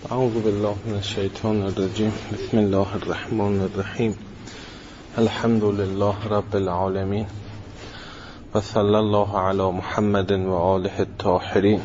اعوذ بالله من الشیطان الرجیم. بسم الله الرحمن الرحیم. الحمد لله رب العالمین و صلی الله علی محمد و آله الطاهرین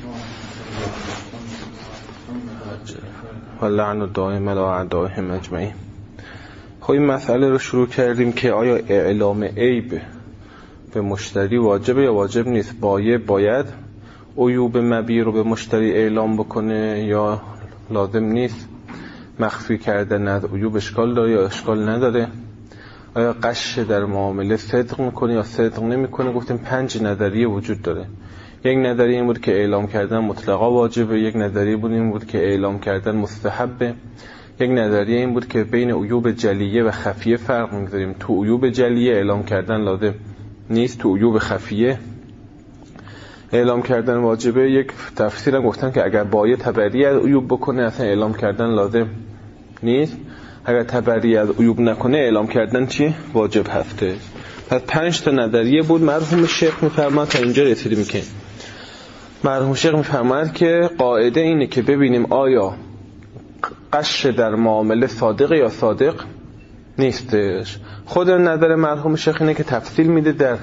و لعن دائم علی اعدائهم اجمعین. خب این مسئله رو شروع کردیم که آیا اعلام عیب به مشتری واجبه یا واجب نیست. باید عیوب مبیع رو به مشتری اعلام بکنه یا لازم نیست. مخفی کردن از عیوب اشکال داره یا اشکال نداره. آیا غش در معامله صدق میکنه یا صدق نمیکنه. گفتیم 5 نظریه وجود داره. یک نظریه این بود که اعلام کردن مطلقا واجبه، یک نظریه این بود که اعلام کردن مستحبه، یک نظریه این بود که بین عیوب جلیه و خفیه فرق میذاریم. تو عیوب جلیه اعلام کردن لازم نیست، تو عیوب خفیه اعلام کردن واجبه. یک تفسیر هم گفتن که اگر باید تبری از عیوب بکنه اصلا اعلام کردن لازم نیست، اگر تبری از عیوب نکنه اعلام کردن چی؟ واجب هسته. پس 5 تا نظریه بود. مرحوم شیخ میفرماد تا اینجا رسیدیم که مرحوم شیخ میفرماد که قاعده اینه که ببینیم آیا غش در معامله صادق یا صادق نیستش. خود نظر مرحوم شیخ اینه که تفصیل میده در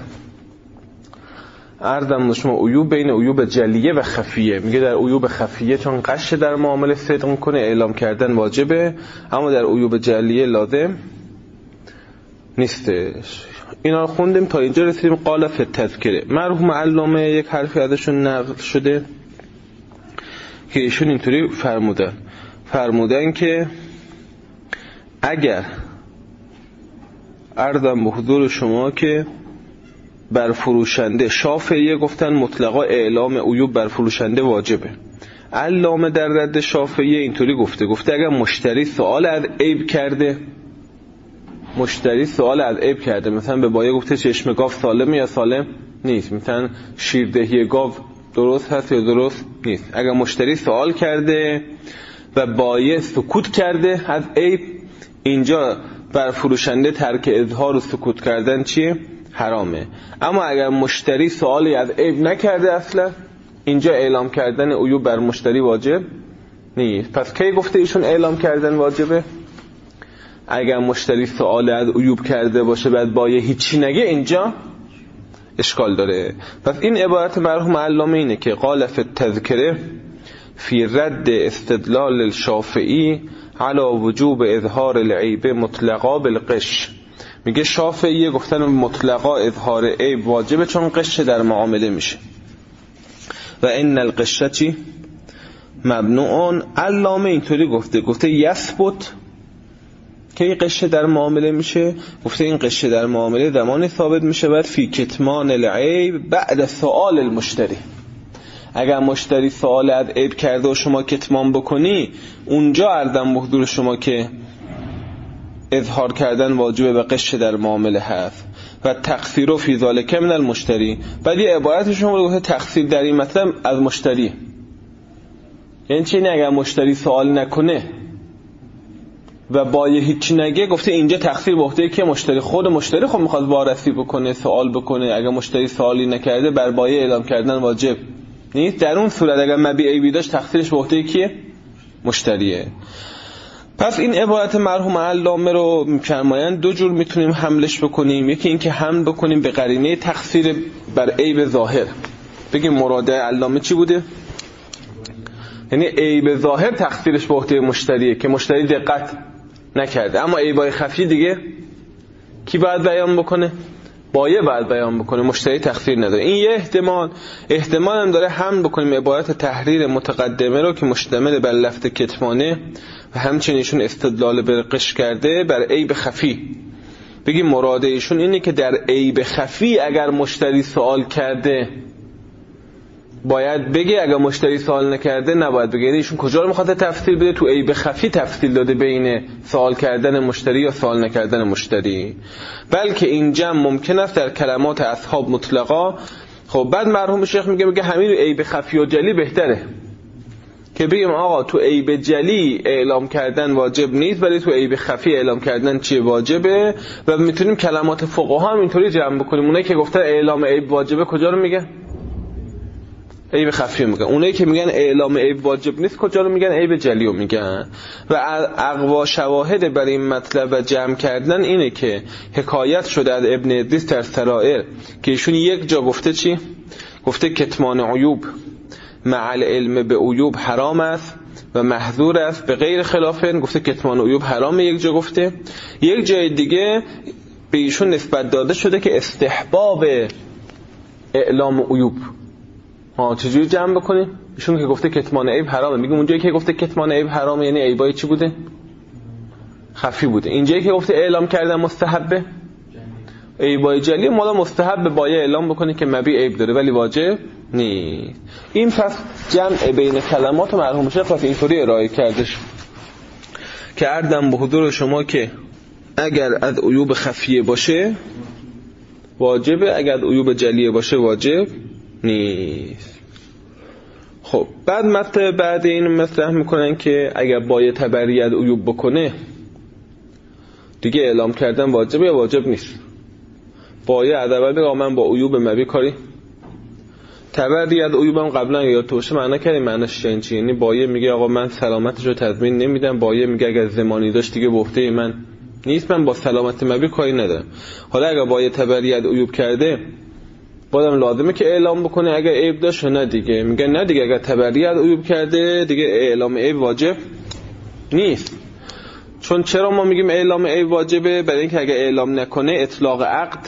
عرضم شما عیوب بین عیوب جلیه و خفیه. میگه در عیوب خفیه چون غش در معامله صدق میکنه اعلام کردن واجبه، اما در عیوب جلیه لازم نیستش. اینا رو خوندیم تا اینجا رسیدیم. قال فی التذکره. مرحوم علامه یک حرفی ازشون نقل شده که ایشون اینطوری فرمودن که اگر عرضم به حضور شما که بر فروشنده، شافعیه گفتن مطلقا اعلام عیوب بر فروشنده واجبه. علامه در رد شافعیه اینطوری گفته اگر مشتری سوال از عیب کرده، مثلا به بایه گفته چشم گاو سالمه یا سالم نیست، مثلا شیردهی گاو درست هست یا درست نیست. اگر مشتری سوال کرده و بایه سکوت کرده از عیب، اینجا بر فروشنده ترک اظهار و سکوت کردن چیه؟ حرامه. اما اگر مشتری سوالی از عیب نکرده اصلا، اینجا اعلام کردن عیوب بر مشتری واجب نیست. پس کی گفته ایشون اعلام کردن واجبه؟ اگر مشتری سوال از عیوب کرده باشه بعد بایه هیچی نگه، اینجا اشکال داره. پس این عبارت مرحوم علامه اینه که قال فی التذکره فی رد استدلال الشافعی علی وجوب اظهار العیب مطلقا بالغش. میگه شافعیه گفتن مطلقا اظهار عیب واجبه چون غش در معامله میشه و ان الغش چی؟ ممنوع. علامه اینطوری گفته یثبت که غش در معامله میشه. گفته این غش در معامله زمانی ثابت میشه بعد فی کتمان العیب بعد سؤال المشتری. اگر مشتری سوال از عیب کرده و شما کتمان بکنی، اونجا عرضم به حضور شما که اظهار کردن واجبه و غش در معامله هست و تقصیر فی ذلک من المشتری. بعد یه عبارت شما گفته تقصیر در این مطلب از مشتری. یعنی چی؟ اگر مشتری سوال نکنه و بایه هیچی نگه، گفته اینجا تقصیر به عهده که مشتری، خود مشتری خب میخواد وارسی بکنه، سوال بکنه. اگر مشتری سوالی نکرده بر بایه اعلام کردن واجب نیست. در اون صورت اگر مبیع عیبی داشت تقصیرش به عهده کیه؟ مشتریه. پس این عبارت مرحوم علامه رو می‌فرمایند 2 جور میتونیم حملش بکنیم. یکی این که حمل بکنیم به قرینه تقصیر بر عیب ظاهر، بگیم مراد علامه چی بوده؟ یعنی عیب ظاهر تقصیرش به عهده مشتریه که مشتری دقت نکرده، اما عیبای خفی دیگه کی باید بیان بکنه؟ بایه باید بیان بکنه، مشتری تقصیر نداره. این یه احتمال هم داره حمل بکنیم عبارت تحریر متقدمه رو که مشتمل بر لفظ کتمانه و همچنین ایشون استدلال بر غش کرده بر عیب خفی. بگیم مراد ایشون اینه که در عیب خفی اگر مشتری سوال کرده باید بگه، اگر مشتری سوال نکرده نباید بگه. ایشون کجا رو میخواد تفصیل بده؟ تو عیب خفی تفصیل داده بین سوال کردن مشتری یا سوال نکردن مشتری. بلکه این جمع ممکن است در کلمات اصحاب مطلقا. خب بعد مرحوم شیخ میگه همین عیب خفی و جلی بهتره که بگیم آقا تو عیب جلی اعلام کردن واجب نیست، ولی تو عیب خفی اعلام کردن چیه؟ واجبه. و میتونیم کلمات فقها هم اینطوری جمع بکنیم. اونایی که گفتن اعلام عیب واجبه کجا رو میگه؟ عیب خفی میگن. اونایی که میگن اعلام عیب واجب نیست کجا رو میگن؟ عیب جلی رو میگن. و اقوا شواهد برای این مطلب و جمع کردن اینه که حکایت شده از ابن ادریس در سرائر که ایشون یک جا گفته چی؟ گفته کتمان عیوب مع العلم به عیوب حرام است و محظور است به غیر خلافه. گفته کتمان عیوب حرامه یک جا گفته. یک جای دیگه به ایشون نسبت داده شده که استحباب اعلام عیوب. چجوری جمع بکنیم؟ ایشون که گفته کتمان عیب حرامه، میگم اونجایی که گفته کتمان عیب حرامه یعنی عیبای چی بوده؟ خفی بوده. اینجایی که گفته اعلام کردن مستحبه، عیبای جلی مالا مستحب بایه اعلام بکنه که مبی عیب داره ولی واجب نیست. این پس جمع بین کلمات مرحوم شیخ پس اینطوری ارائه کردش که عرضم به حضور شما که اگر از عیوب خفیه باشه واجبه، اگر از عیوب جلیه باشه واجب نیست. خب بعد این مطرح میکنن که اگر بایه تبری از عیوب بکنه دیگه اعلام کردن واجبه یا واجب نیست. بایه عدوه بگه من با عیوب مبی کاری، تبری از عیوبم قبلا یا توشه معنا کردیم معناش چی؟ یعنی بایه میگه آقا من سلامتش رو تضمین نمیدم، بایه میگه اگر زمانی داشت دیگه بحته من نیست، من با سلامت مبی کاری ندارم. حالا اگر بایه تبری از عیوب کرده بازم لازمه که اعلام بکنه اگر عیب داشت نه دیگه. میگه نه دیگه اگر تبری از عیوب کرده دیگه اعلام عیب واجب نیست. چون چرا ما میگیم اعلام عیب واجبه؟ برای اینکه اگر اعلام نکنه اطلاق عقد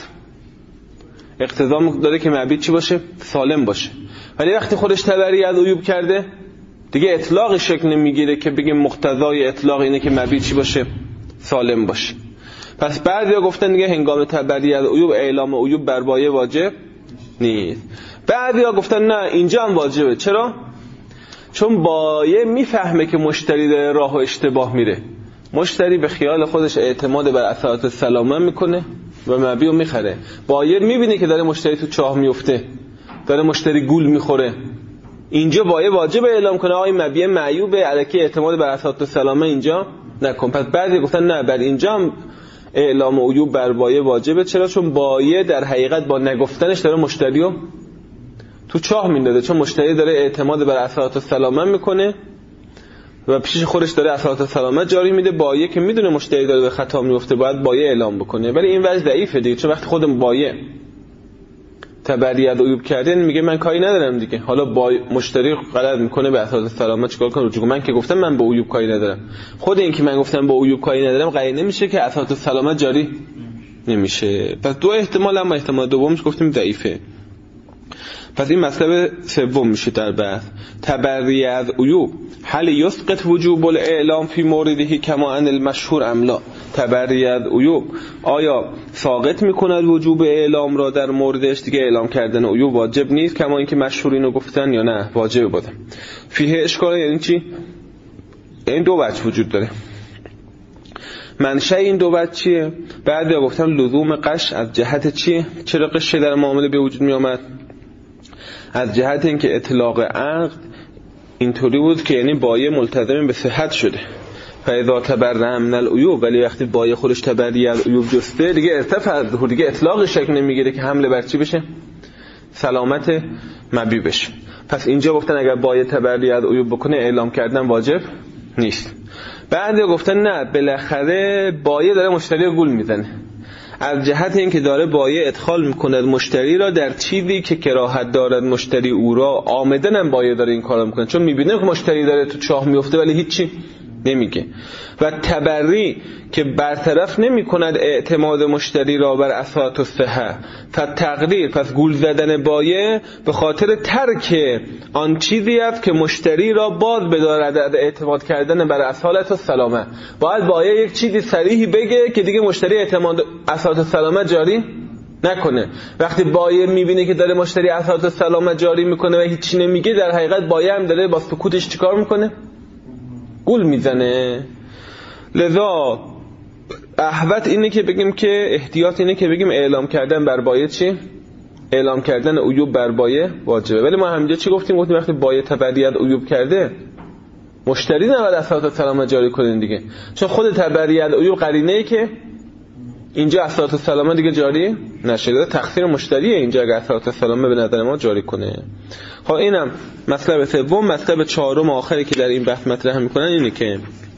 اقتضا داره که مبیت چی باشه؟ سالم باشه. ولی وقتی خودش تبری از عیوب کرده دیگه اطلاق شکل نمیگیره که بگیم مقتضای اطلاق اینه که مبیت چی باشه؟ سالم باشه. پس بعضیا گفتن دیگه هنگام تبری از عیوب اعلام عیوب بر بایه واجب نیست. بعضیا گفتن نه اینجا هم واجبه. چرا؟ چون بایه میفهمه که مشتری داره راه و اشتباه میره. مشتری به خیال خودش اعتماد بر اثرات سلامه میکنه و مبی رو میخره. بایه میبینه که داره مشتری تو چاه میفته، داره مشتری گول میخوره. اینجا بایه واجب اعلام کنه آقای مبی معیوبه، الکی اعتماد بر اثرات سلامه اینجا نکن. پس بعضی گفتن نه بر اینجا هم اعلام عیوب بر بایه واجبه. چرا؟ چون بایه در حقیقت با نگفتنش داره مشتری رو تو چاه میندازه، چون مشتری داره اعتماد بر اثرات سلامه میکنه و پیش خودش داره اثرات سلامت جاری میده. بایه که میدونه مشتری داره به خطا میفته باید بایه اعلام بکنه، ولی این وجه ضعیفه دیگه. چون وقتی خودم بایه تبری از عیوب کرده میگه من کاری ندارم دیگه، حالا مشتری غلط میکنه به اثرات سلامت چیکار کنه؟ رجوع. من که گفتم من با عیوب کاری ندارم، خود این که من گفتم با عیوب کاری ندارم قرینه نمیشه که اثرات سلامت جاری نمیشه. پس دو احتمال، اما احتمال دومش گفتیم ضعیفه. پس این مطلب سوم میشه در بحث. تبری از عیوب هل یسقط وجوب الاعلام فی موردهی کما ان المشهور ام لا؟ تبری از عیوب آیا ساقط میکند وجوب اعلام را در موردش؟ دیگه اعلام کردن عیوب واجب نیست کما اینکه مشهور اینو گفتن یا نه واجب بوده؟ فیه اشکال یعنی چی؟ این دو وجه وجود داره. منشأ این دو وجه چیه؟ بعضیا گفتن لزوم قش از جهت چیه؟ چرا قش در معامله به وجود می آمد؟ از جهت اینکه اطلاق عقد اینطوری بود که یعنی بایه ملتزم به صحت شده. فاذا تبرأ من العیوب، ولی وقتی بایه خودش تبری از عیوب جسته دیگه ارتفع، دیگه اطلاق شکل نمیگیره که حمله بر چی بشه؟ سلامت مبی بشه. پس اینجا گفتن اگر بایه تبری از عیوب بکنه اعلام کردن واجب نیست. بعضی گفتن نه بالاخره بایه داره مشتری رو گول میزنه، از جهت اینکه داره بایه ادخال میکنه مشتری را در چیزی که کراهت دارد مشتری او را، آمدن هم بایه داره این کارو میکنه چون میبینه که مشتری داره تو چاه میفته ولی هیچی نمیگه. و تبری که برطرف نمیکند اعتماد مشتری را بر اساس الصحه، تقدیر پس گول زدن بایه به خاطر ترک آن چیزی است که مشتری را باز بدارد از اعتماد کردن بر اصالت و سلامه. باید بایه یک چیزی صریحی بگه که دیگه مشتری اعتماد اصالت و سلامه جاری نکنه. وقتی بایه میبینه که داره مشتری اصالت و سلامه جاری میکنه و هیچی نمیگه، در حقیقت بایه هم داره با سکوتش چیکار میکنه؟ گول میزنه. لذا احوط اینه که بگیم که احتیاط اینه که بگیم اعلام کردن بر بایه چی؟ اعلام کردن عیوب بر بایه واجبه. ولی ما همینجا چی گفتیم وقتی بایه تبری از عیوب کرده مشتری نباید اثرات سلامت جاری کنین دیگه، چون خود تبری از عیوب قرینه‌ای که اینجا اثرات سلامه دیگه جاری نشه. تقصیر مشتریه اینجا اگه اثرات سلامه به نظر ما جاری کنه. خب اینم مطلب سوم. مطلب چهارم آخری که در این بحث مطرح میکنن اینه که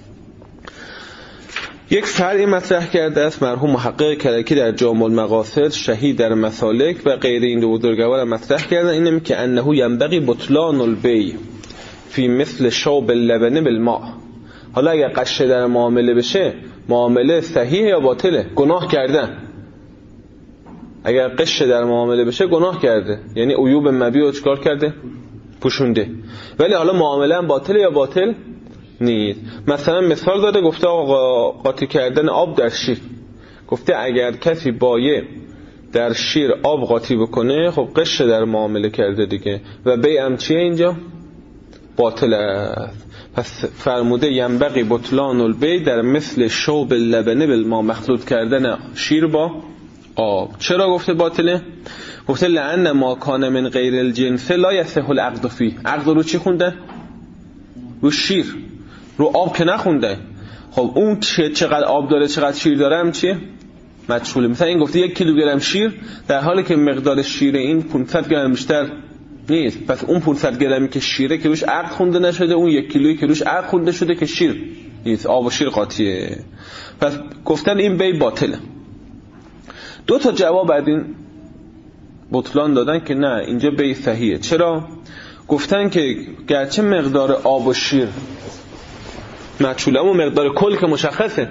یک فرعی مطرح کرده است مرحوم محقق کلکی در جامع المقاصد، شهید در مسالک و غیر این دو بزرگوار مطرح کردن، اینه که انه ینبغی بطلان البیع فی مثل شوب اللبن بالماء. حالا اگر قشه در معامله بشه، معامله صحیح یا باطله؟ گناه کردن. اگر قشه در معامله بشه گناه کرده، یعنی عیوب مبیع رو چکار کرده؟ پوشونده. ولی حالا معامله هم باطله یا باطل نیست. مثلا مثال داده، گفته آقا قاطی کردن آب در شیر. گفته اگر کسی بایع در شیر آب قاطی بکنه، خب قشه در معامله کرده دیگه و بیعم چیه اینجا؟ باطل است. پس فرموده ینبغی بطلان البیع در مثل شوب اللبن بالماء، مخلوط کردن شیر با آب. چرا گفته باطله؟ گفته لأن ما کان من غیر الجنس لا یصح العقد فیه. عقد رو چی خوندن؟ رو شیر، رو آب که نخونده. خب اون چقدر آب داره چقدر شیر داره هم چیه؟ مجهوله. مثلا این گفته 1 کیلوگرم شیر، در حالی که مقدار شیر این 500 گرم بیشتر نیست. پس اون 500 گرمی که شیره که روش عقد خونده نشده، اون 1 کیلویی که روش عقد خونده شده که شیر نیست، آب و شیر قاطیه. پس گفتن این بیع باطله. 2 تا جواب بعد این بطلان دادن که نه اینجا بیع صحیحه. چرا؟ گفتن که گرچه مقدار آب و شیر مجهوله، اما مقدار کل که مشخصه.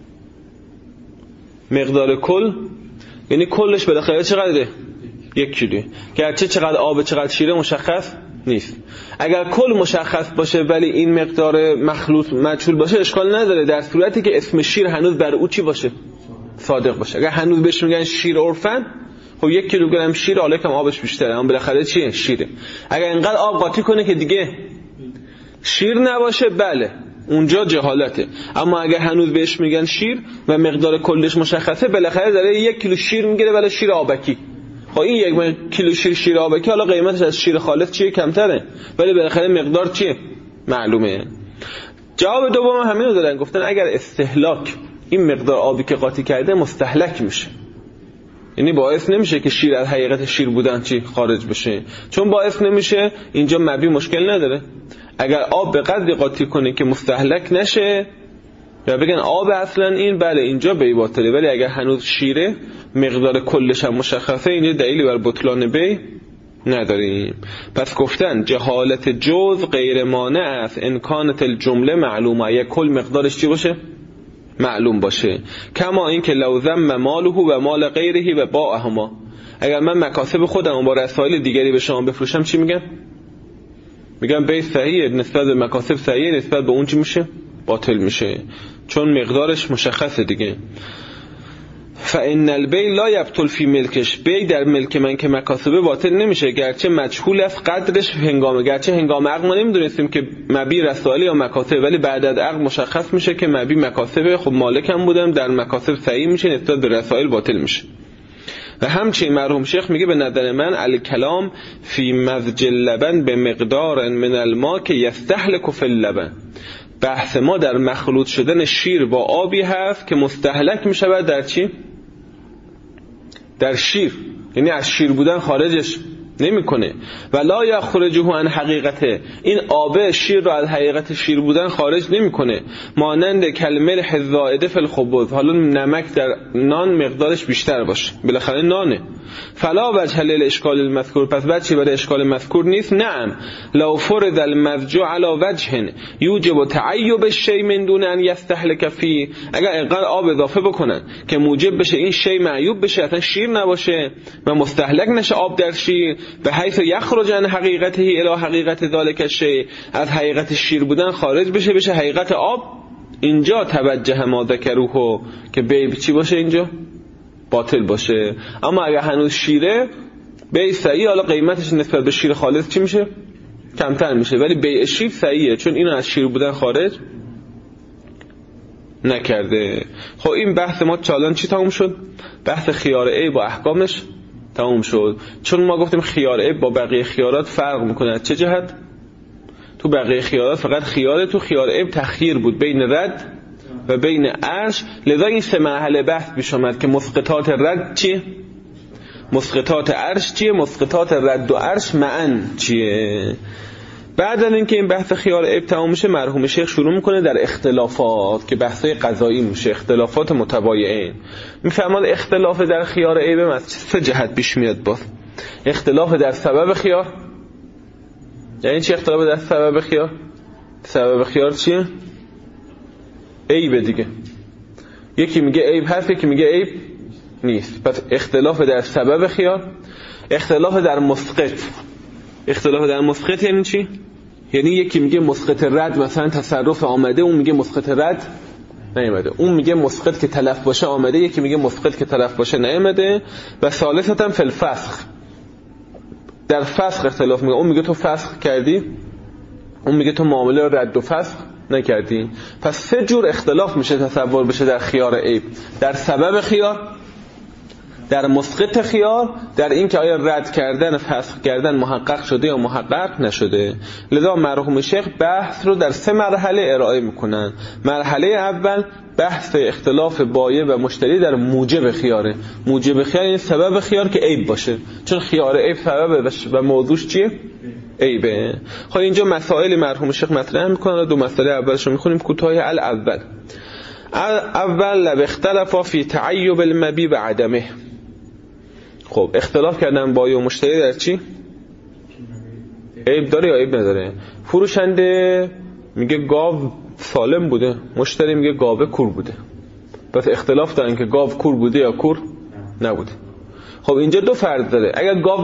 مقدار کل یعنی کلش بالاخره چقدره؟ 1 کیلو. گرچه چقدر آب چقدر شیره مشخص نیست. اگر کل مشخص باشه ولی این مقدار مخلوط مجهول باشه اشکال نداره، در صورتی که اسم شیر هنوز بر او چی باشه؟ صادق باشه. اگر هنوز بهش میگن شیر عرفن، خب 1 کیلوگرم شیر حالا کم آبش بیشتره، اما بالاخره چیه؟ شیره. اگر اینقدر آب قاطی کنه که دیگه شیر نباشه، بله اونجا جهالته. اما اگر هنوز بهش میگن شیر و مقدار کلش مشخصه، بالاخره داره 1 کیلو شیر میگیره ولی شیر آبکی. خب این 1 کیلو شیر آبکی حالا قیمتش از شیر خالص چیه؟ کمتره، ولی بالاخره مقدار چیه؟ معلومه. جواب دوم همین رو دادن، گفتن اگر استهلاک این مقدار آبی که قاطی کرده مستهلک میشه، یعنی باعث نمیشه که شیر از حقیقت شیر بودن چی خارج بشه. چون باعث نمیشه، اینجا مبی مشکل نداره. اگر آب به قدری قاطی کنه که مستهلک نشه یا بگن آب اصلا این، بله اینجا بیع باطله. ولی اگر هنوز شیره مقدار کلش هم مشخصه، اینجا دلیلی بر بطلان بیع نداریم. پس گفتن جهالت جزء غیر مانع است ان کانت الجمله معلومه، یا کل مقدارش چی باشه؟ معلوم باشه. کما این که لو ذم ماله و مال غیره و باعهما، اگر من مکاسب خودم با رسائل دیگری به شما بفروشم چی میگن؟ میگن بیع صحیحه، نسبت به مکاسب صحیحه، نسبت به اون چی میشه؟ باطل میشه، چون مقدارش مشخصه دیگه. فإن البیع لا یبطل فی ملکش، بیع در ملک من که مکاسبه باطل نمیشه، گرچه مجهول است قدرش گرچه هنگام عقد ما نمیدونستیم که مبیع رسائل یا مکاسب، ولی بعد از عقد مشخص میشه که مبیع مکاسبه. خب مالکم بودم، در مکاسب صحیح میشه، نسبت به رسائل باطل میشه. و همچنین مرحوم شیخ میگه به نظر من الکلام فی مزج اللبن به مقدار من الماء که یستهلک فی اللبن، بحث ما در مخلوط شدن شیر با آبی هست که مستهلک میشود در چی؟ در شیر، یعنی از شیر بودن خارجش نمیکنه. و لا یخرجه عن حقیقته، این آب شیر رو از حقیقت شیر بودن خارج نمیکنه. مانند کلمه الزائده فی الخبز، حالا نمک در نان مقدارش بیشتر باشه، بالاخره نانه. فلا وجه للاشکال المذکور، پس بچه برای اشکال مذکور نیست. نعم لو فرض المزج على وجه یوجب تعیب الشیء من دون ان یستهلک فیه، اگر اینقدر آب اضافه بکنن که موجب بشه این شی معیوب بشه، اصلا شیر نباشه و مستهلک نشه آب در شیر، به حیث یخرج عن حقیقته الی حقیقت ذلک الشیء، از حقیقت شیر بودن خارج بشه حقیقت آب، اینجا توجه ما ذکروه که بیع چی باشه؟ اینجا باطل باشه. اما اگر هنوز شیره، بیع صحیح، حالا قیمتش نسبت به شیر خالص چی میشه؟ کمتر میشه، ولی بیع شیر صحیحه چون اینو از شیر بودن خارج نکرده. خب این بحث ما چالان چی تموم شد؟ بحث خیار عیب با احکامش تموم شد. چون ما گفتیم خیار عیب با بقیه خیارات فرق میکنه. چه جهت؟ تو بقیه خیارات فقط خیار، تو خیار عیب تخییر بود بین رد و بین عرش. لذا این سه مرحله بحث پیش اومد که مسقطات رد چیه، مسقطات عرش چیه، مسقطات رد و عرش معن چیه. بعد از اینکه این بحث خیار عیب تمام میشه، مرحوم شیخ شروع میکنه در اختلافات که بحثای قضایی میشه، اختلافات متباینین. میفرماد اختلاف در خیار عیب از سه جهت پیش میاد. باز اختلاف در سبب خیار، یعنی چی اختلاف در سبب خیار؟ سبب خیار چیه؟ عیب دیگه. یکی میگه عیب هست، یکی میگه عیب نیست. پس اختلاف در سبب خیار. اختلاف در مسقط. اختلاف در مسقط یعنی چی؟ یعنی یکی میگه مسقط رد مثلا تصرف آمده، اون میگه مسقط رد نیامده. اون میگه مسقط که تلف باشه آمده، یکی میگه مسقط که تلف باشه نیامده. و ثالثاً فی الفسخ، در فسخ اختلاف میگه. اون میگه تو فسخ کردی، اون میگه تو معامله رد و فسخ نکردی. پس سه جور اختلاف میشه تصور بشه در خیار عیب: در سبب خیار، در مسقط خیار، در این که آیا رد کردن فسخ کردن محقق شده یا محقق نشده. لذا مرحوم شیخ بحث رو در سه مرحله ارائه میکنن. مرحله اول بحث اختلاف بایع و مشتری در موجب خیاره. موجب خیار این سبب خیار که عیب باشه، چون خیار عیب سبب و موضوعش چیه؟ عیبه. خب اینجا مسائل مرحوم شیخ مطرح میکنن. دو مسئله اولش رو میخونیم کوتاه. اول لو اختلفا فی تعیب المبیع و عدمه. خب اختلاف کردن بایع و مشتری در چی؟ عیب داره یا عیب نداره. فروشنده میگه گاو سالم بوده، مشتری میگه گاو کور بوده. پس اختلاف دارن که گاو کور بوده یا کور نبوده. خب اینجا دو فرض داره. اگر گاو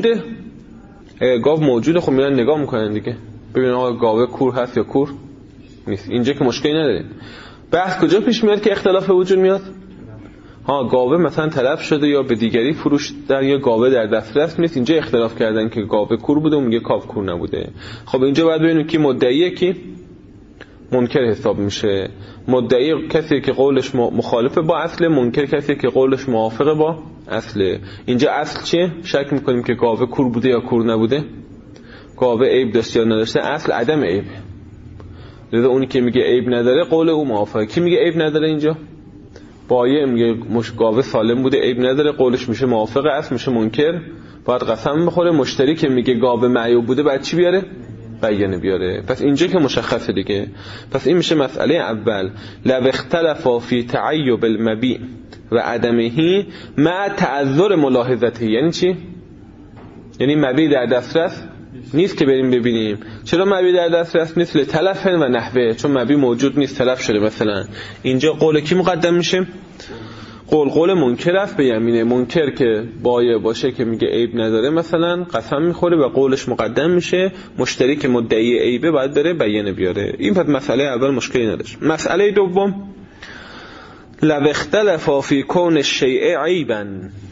موجوده، خب میرن نگاه میکنن دیگه، ببینن آقا گاو کور هست یا کور نیست. اینجا که مشکلی نداره. بحث کجا پیش میاد که اختلاف وجود میاد؟ گاوه مثلا تلف شده یا به دیگری فروختن یا گاوه در دسترس نیست. اینجا اختلاف کردن که گاوه کور بوده، اون میگه گاو کور نبوده. خب اینجا باید ببینیم کی مدعیه کی منکر حساب میشه. مدعی کسی که قولش مخالفه با اصل، منکر کسی که قولش موافقه با اصل. اینجا اصل چیه؟ شک میکنیم که گاوه کور بوده یا کور نبوده، گاوه عیب داشته یا نداشته. اصل عدم عیب. لذا اونی که میگه عیب نداره قول او موافقه. کی میگه عیب نداره اینجا؟ بایع میگه گاوه سالم بوده عیب نداره، قولش میشه موافقه، اصل میشه منکر، باید قسم بخوره. مشتری که میگه گاوه معیوب بوده باید چی بیاره؟ بیانه بیاره. پس اینجا که مشخصه دیگه. پس این میشه مسئله اول. لو اختلفا فی تعیب المبیع و عدمه مع تعذر ملاحظته. یعنی چی؟ یعنی مبیع در دسترس نیست که بریم ببینیم. چرا مبیع در دسترس نیست؟ لتلف و نحوه، چون مبیع موجود نیست، تلف شده مثلا. اینجا قول کی مقدم میشه؟ قول منکر است به یمینه. منکر که بایع باشه که میگه عیب نداره مثلا قسم میخوره و قولش مقدم میشه. مشتری که مدعی عیبه باید بره بیانه بیاره. این پس مسئله اول مشکلی نداشت. مسئله دوم لو اختلفا فی کون الشیء عیبا.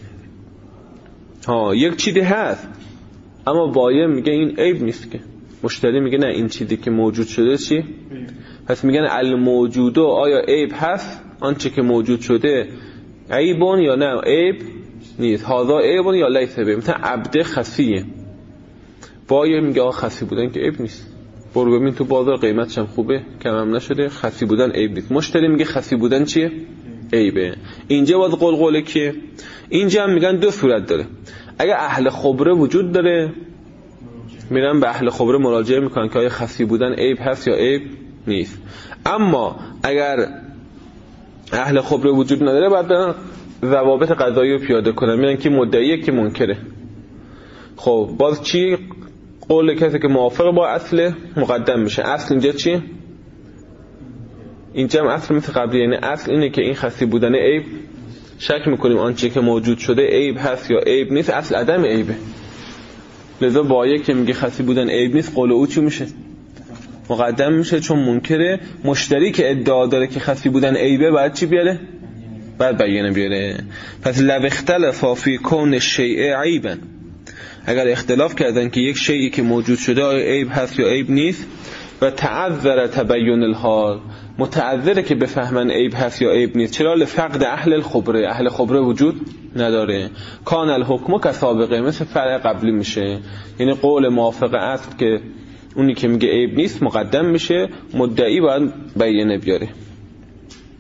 یک چیزی هست اما بایع میگه این عیب نیست، که مشتری میگه نه این چیزی که موجود شده چی؟ پس میگن الموجود آیا عیب هست؟ آنچه که موجود شده عیبون یا نه عیب نیست. هذا عیبون یا لیس عیب. مثلا عبد خفیه، بایع میگه خفی بودن که عیب نیست، برو ببین تو بازار قیمتش هم خوبه، کم هم نشده، خفی بودن عیب نیست. مشتری میگه خفی بودن چیه؟ عیبه. اینجا باز قول کیه؟ اینجا هم میگن دو صورت داره. اگه اهل خبره وجود داره میرن به اهل خبره مراجعه میکنن که آیا خفی بودن عیب هست یا عیب نیست. اما اگر اهل خبره وجود نداره بعد برن ضوابط قضایی رو پیاده کنن، میگن که مدعیه که منکره. خب باز چی؟ قول کسی که موافق با اصل مقدم میشه. اصل اینجا چی؟ اینجا هم اصل مثل قبلی، یعنی اصل اینه که این خفی بودن عیب، شک میکنیم آنچه که موجود شده عیب هست یا عیب نیست، اصل عدم عیبه. لذا بایع که میگه خفی بودن عیب نیست قول او چی میشه؟ مقدم میشه، چون منکره. مشتری که ادعا داره که خفی بودن عیبه باید چی بیاره؟ باید بیانه بیاره. پس لو اختلفا فی کون الشیء عیبا، اگر اختلاف کردن که یک شیئی که موجود شده آیا عیب هست یا عیب نیست، و تعذر تبین الحال، متعذره که بفهمن عیب هست یا عیب نیست. چرا؟ لفقد اهل الخبره، اهل خبره وجود نداره. کان الحکم کسابقه، مثل فرع قبلی میشه. یعنی قول موافقه است که اونی که میگه عیب نیست مقدم میشه، مدعی باید بیانه بیاره.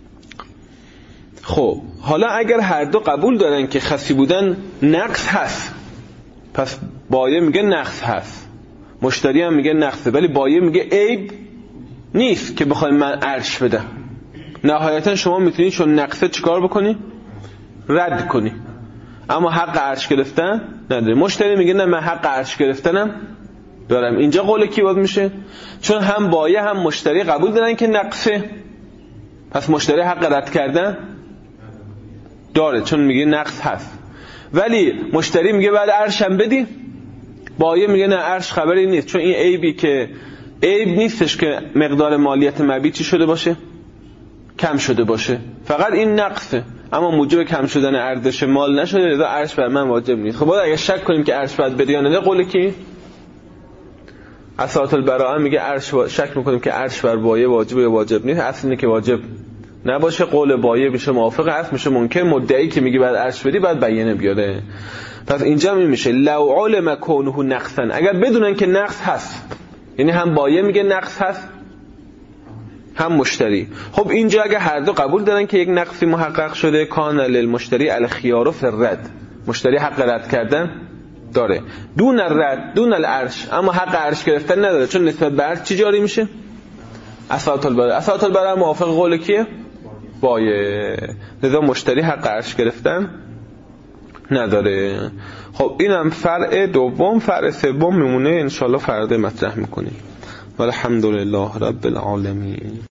خب حالا اگر هر دو قبول دارن که خسی بودن نقص هست، پس بایع میگه نقص هست، مشتری هم میگه نقصه، ولی بایع میگه عیب نیست که بخوایم من ارش بدم. نهایتا شما میتونید چون نقصه چیکار بکنی؟ رد کنی، اما حق ارش گرفتن نداری. مشتری میگه نه من حق ارش گرفتنم دارم. اینجا قول کی باز میشه؟ چون هم بایع هم مشتری قبول دارن که نقصه، پس مشتری حق رد کردن داره چون میگه نقص هست. ولی مشتری میگه بعد ارشم بدی، بایع میگه نه ارش خبری نیست، چون این عیبی که عیب نیستش که مقدار مالیت مبیع چی شده باشه؟ کم شده باشه، فقط این نقصه، اما موجب کم شدن ارزش مال نشده، لذا ارش بر من واجب نیست. خب باید اگه شک کنیم که ارش باید بدی یا نه، قول کی؟ اساط البراءه میگه ارش شک میکنیم که ارش بر بایع واجب یا واجب نیست. اصل اینه که واجب نباشه، قول بایع میشه موافق است، میشه منکر. مدعی که میگه بعد ارش بدی بعد بیانه بیاره. پس اینجا میشه لو علم کونه نقصا، اگر بدونن که نقص هست، یعنی هم بایع میگه نقص هست هم مشتری. خب اینجا اگه هر دو قبول دارن که یک نقصی محقق شده، کان للمشتری الخيار فی الرد، مشتری حق رد کردن داره، دون الرد دون الارش، اما حق ارش گرفتن نداره، چون نسبت به ارش چی جاری میشه؟ اساط البراءه. اساط البراءه موافق قول کیه؟ بایع، لذا مشتری حق ارش گرفتن نداره. خب اینم فرع دوم. فرع سوم میمونه، انشالله فردا مطرح میکنیم. والحمدلله رب العالمین.